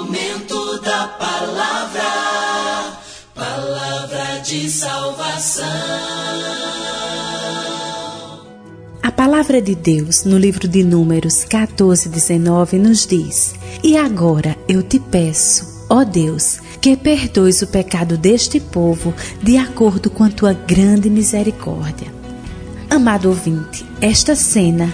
momento da palavra, palavra de salvação. A palavra de Deus, no livro de Números 14:19, nos diz: E agora eu te peço, ó Deus, que perdoes o pecado deste povo, de acordo com a tua grande misericórdia. Amado ouvinte, esta cena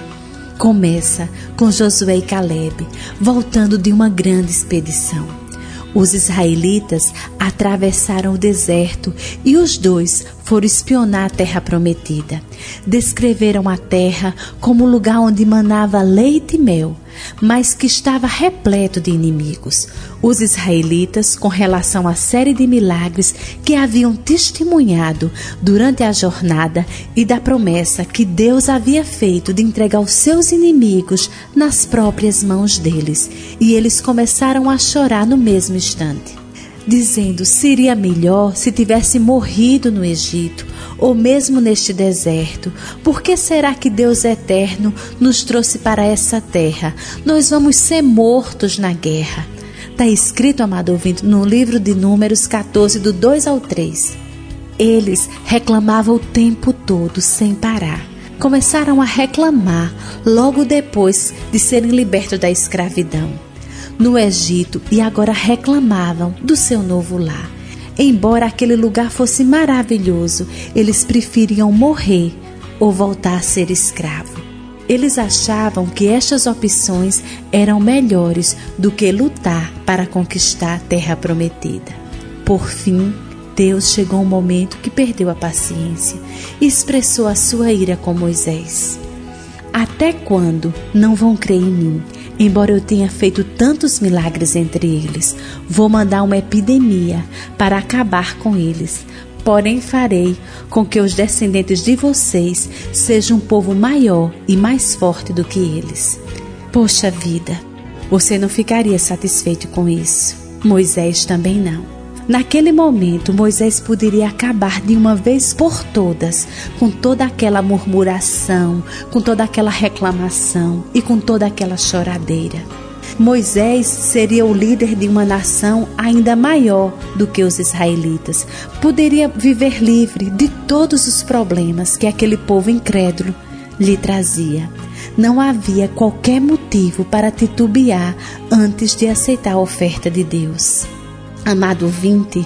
começa com Josué e Caleb voltando de uma grande expedição. Os israelitas atravessaram o deserto e os dois foram espionar a terra prometida. Descreveram a terra como lugar onde manava leite e mel, mas que estava repleto de inimigos. Os israelitas, com relação à série de milagres que haviam testemunhado durante a jornada e da promessa que Deus havia feito de entregar os seus inimigos nas próprias mãos deles, e eles começaram a chorar no mesmo instante, dizendo: seria melhor se tivesse morrido no Egito, ou mesmo neste deserto. Por que será que Deus eterno nos trouxe para essa terra? Nós vamos ser mortos na guerra. Está escrito, amado ouvinte, no livro de Números 14, do 2 ao 3. Eles reclamavam o tempo todo, sem parar. Começaram a reclamar logo depois de serem libertos da escravidão no Egito, e agora reclamavam do seu novo lar. Embora aquele lugar fosse maravilhoso, eles preferiam morrer ou voltar a ser escravo. Eles achavam que estas opções eram melhores do que lutar para conquistar a terra prometida. Por fim, Deus chegou um momento que perdeu a paciência e expressou a sua ira com Moisés. Até quando não vão crer em mim? Embora eu tenha feito tantos milagres entre eles, vou mandar uma epidemia para acabar com eles. Porém farei com que os descendentes de vocês sejam um povo maior e mais forte do que eles. Poxa vida, você não ficaria satisfeito com isso? Moisés também não. Naquele momento, Moisés poderia acabar de uma vez por todas com toda aquela murmuração, com toda aquela reclamação e com toda aquela choradeira. Moisés seria o líder de uma nação ainda maior do que os israelitas. Poderia viver livre de todos os problemas que aquele povo incrédulo lhe trazia. Não havia qualquer motivo para titubear antes de aceitar a oferta de Deus. Amado ouvinte,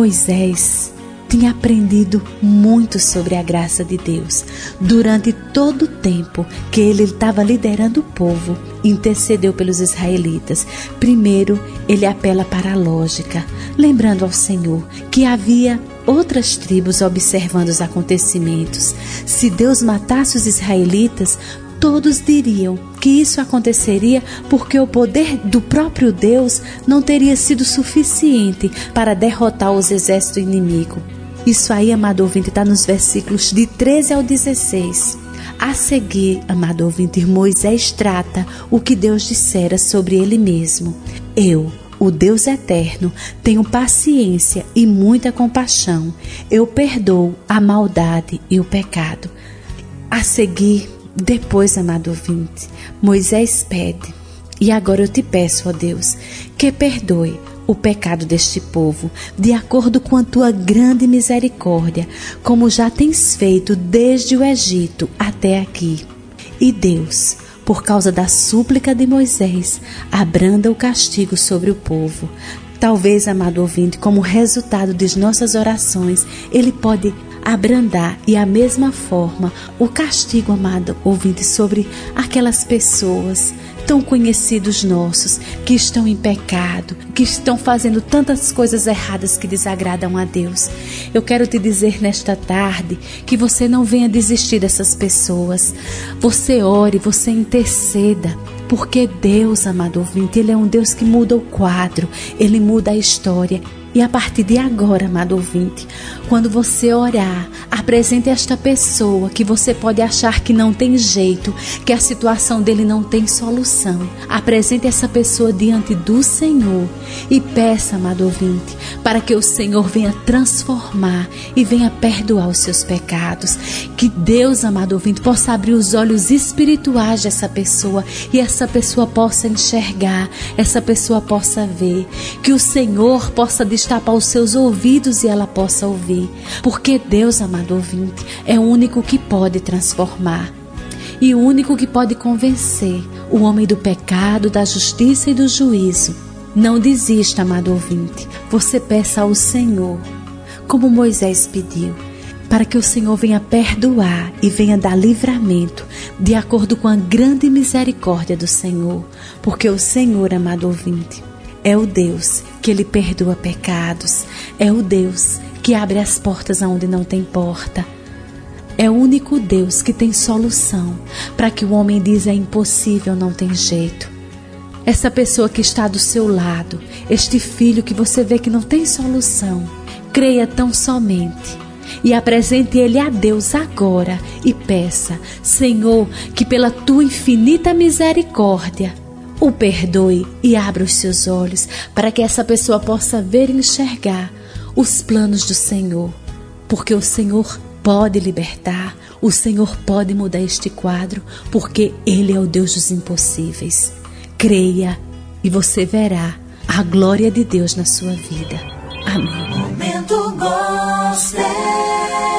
Moisés tinha aprendido muito sobre a graça de Deus. Durante todo o tempo que ele estava liderando o povo, intercedeu pelos israelitas. Primeiro, ele apela para a lógica, lembrando ao Senhor que havia outras tribos observando os acontecimentos. Se Deus matasse os israelitas, todos diriam que isso aconteceria porque o poder do próprio Deus não teria sido suficiente para derrotar os exércitos inimigos. Isso aí, amado ouvinte, está nos versículos de 13 ao 16. A seguir, amado ouvinte, Moisés trata o que Deus dissera sobre ele mesmo. Eu, o Deus eterno, tenho paciência e muita compaixão. Eu perdoo a maldade e o pecado. A seguir, depois, amado ouvinte, Moisés pede: e agora eu te peço, ó Deus, que perdoe o pecado deste povo, de acordo com a tua grande misericórdia, como já tens feito desde o Egito até aqui. E Deus, por causa da súplica de Moisés, abranda o castigo sobre o povo. Talvez, amado ouvinte, como resultado de nossas orações, Ele pode abrandar e a mesma forma o castigo, amado ouvinte, sobre aquelas pessoas tão conhecidos nossos que estão em pecado, que estão fazendo tantas coisas erradas que desagradam a Deus. Eu quero te dizer nesta tarde que você não venha desistir dessas pessoas. Você ore, você interceda, porque Deus, amado ouvinte, Ele é um Deus que muda o quadro, Ele muda a história. E a partir de agora, amado ouvinte, quando você orar, apresente esta pessoa que você pode achar que não tem jeito, que a situação dele não tem solução. Apresente essa pessoa diante do Senhor e peça, amado ouvinte, para que o Senhor venha transformar e venha perdoar os seus pecados. Que Deus, amado ouvinte, possa abrir os olhos espirituais dessa pessoa e essa pessoa possa enxergar, essa pessoa possa ver. Que o Senhor possa destapar os seus ouvidos e ela possa ouvir. Porque Deus, amado ouvinte, é o único que pode transformar e o único que pode convencer o homem do pecado, da justiça e do juízo. Não desista, amado ouvinte. Você peça ao Senhor, como Moisés pediu, para que o Senhor venha perdoar e venha dar livramento, de acordo com a grande misericórdia do Senhor. Porque o Senhor, amado ouvinte, é o Deus que Ele perdoa pecados, é o Deus que abre as portas aonde não tem porta. É o único Deus que tem solução para que o homem diz é impossível, não tem jeito. Essa pessoa que está do seu lado, este filho que você vê que não tem solução, creia tão somente e apresente ele a Deus agora e peça, Senhor, que pela tua infinita misericórdia o perdoe e abra os seus olhos para que essa pessoa possa ver e enxergar os planos do Senhor, porque o Senhor pode libertar, o Senhor pode mudar este quadro, porque Ele é o Deus dos impossíveis. Creia e você verá a glória de Deus na sua vida. Amém. Momento Gospel.